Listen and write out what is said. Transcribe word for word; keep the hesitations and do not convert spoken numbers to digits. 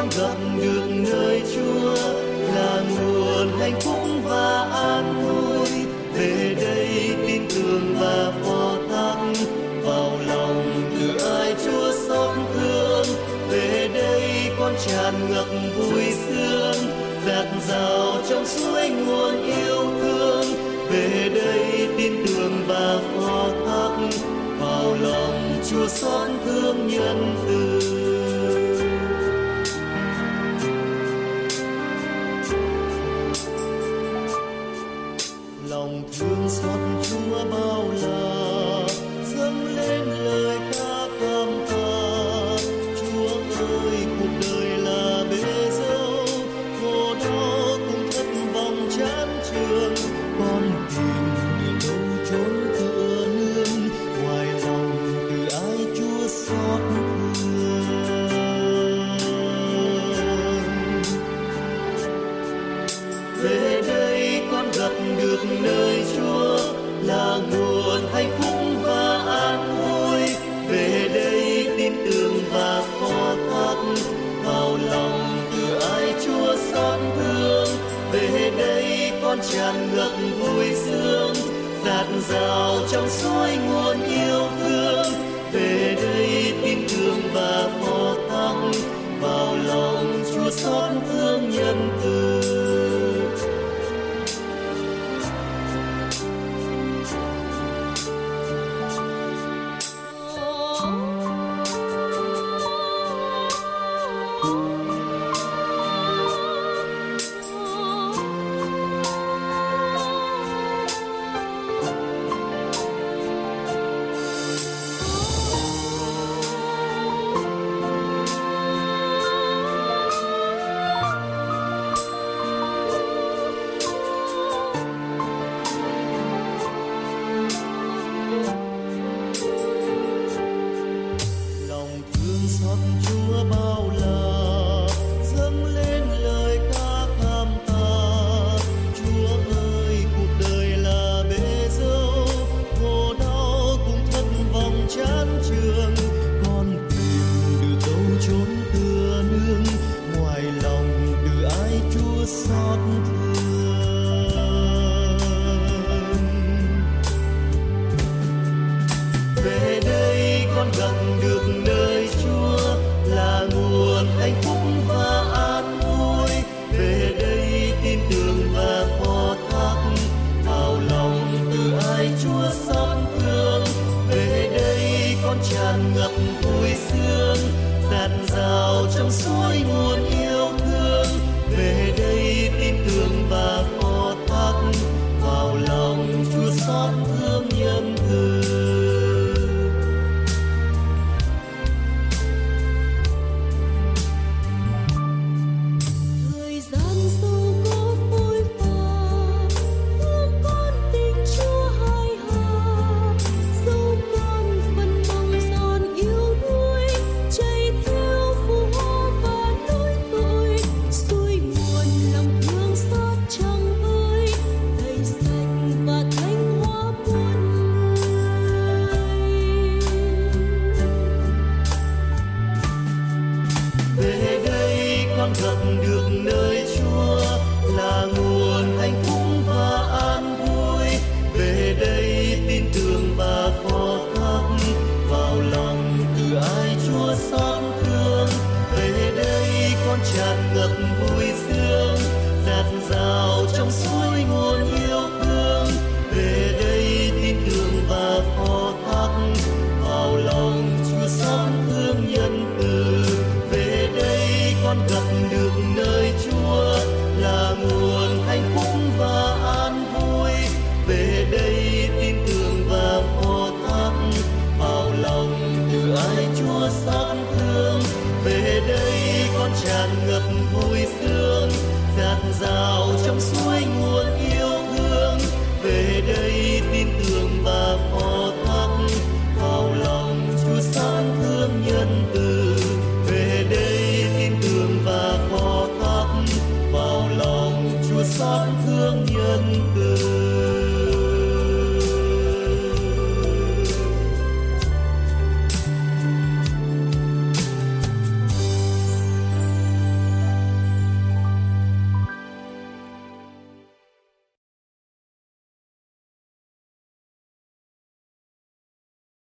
gặp được nơi Chúa là nguồn hạnh phúc và an vui. Về đây tin tưởng và phó thác vào lòng từ ai Chúa xót thương. Về đây con tràn ngập vui sướng, dạt dào trong suối nguồn yêu thương. Về đây tin tưởng và phó thác vào lòng Chúa xót thương nhân từ. Lòng thương xót Chúa bao la, dâng lên lời ca cảm tạ. Chúa ơi, cuộc đời là bể dâu, khổ đau cùng thất vọng chán chường. Con tìm để đâu trốn tựa nương, ngoài lòng từ ai Chúa xót thương. Về đây con gặp được nơi Chúa là nguồn hạnh phúc và an vui. Về đây tin tưởng và phó thác vào lòng từ ai Chúa xót thương. Về đây con tràn ngập vui sướng, dạt dào trong suối nguồn yêu thương. Về đây tin tưởng và phó thác vào lòng Chúa xót thương nhân từ. Tràn ngập vui sướng, dạt dào trong suối nguồn yêu thương. Về đây tin tưởng và phó thác vào lòng Chúa xót thương nhân từ. Gặp được nơi Chúa là nguồn hạnh phúc và an vui. Về đây tin tưởng và phó thác vào lòng từ ai Chúa xót thương. Về đây con tràn ngập vui sướng, dạt dào trong suối nguồn yêu thương. Về đây tin tưởng và phó thác vào lòng Chúa xót thương nhân từ. Về đây con gặp được nơi Chúa là nguồn hạnh phúc và an vui. Về đây tin tưởng và phó thác vào lòng từ ai Chúa xót thương. Về đây con tràn ngập vui sướng, dạt dào trong suối